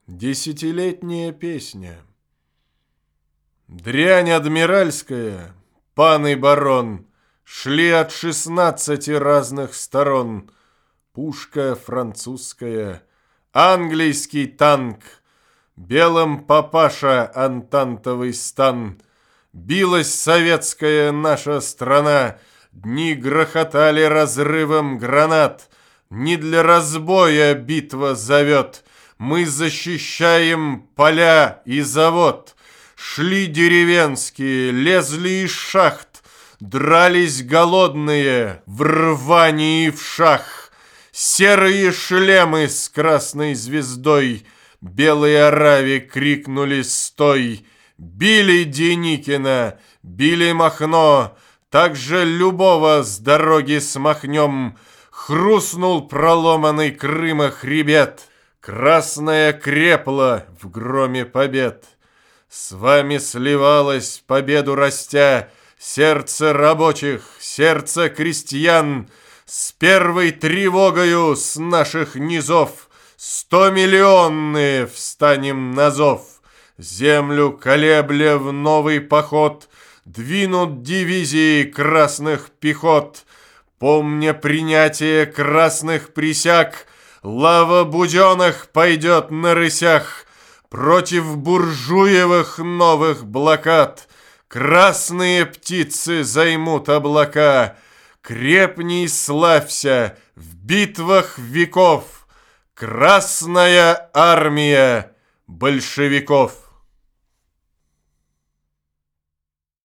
Десятилетняя песня. Дрянь адмиральская, пан и барон, шли от 16 разных сторон. Пушка французская, английский танк, белым папаша антантовый стан. Билась советская наша страна, дни грохотали разрывом гранат. Не для разбоя битва зовет, мы защищаем поля и завод. Шли деревенские, лезли из шахт, дрались голодные в рвании и в шах. Серые шлемы с красной звездой белой ораве крикнули «Стой!». Били Деникина, били Махно, также любого с дороги смахнем. Хрустнул проломанный Крыма хребет, красная крепла в громе побед. С вами сливалось, победу растя, сердце рабочих, сердце крестьян. С первой тревогою с наших низов 100-миллионные встанем на зов. Землю колебля в новый поход двинут дивизии красных пехот. Помня принятие красных присяг, лава Буденных пойдет на рысях. Против буржуевых новых блокад красные птицы займут облака. Крепней славься в битвах веков, Красная армия большевиков.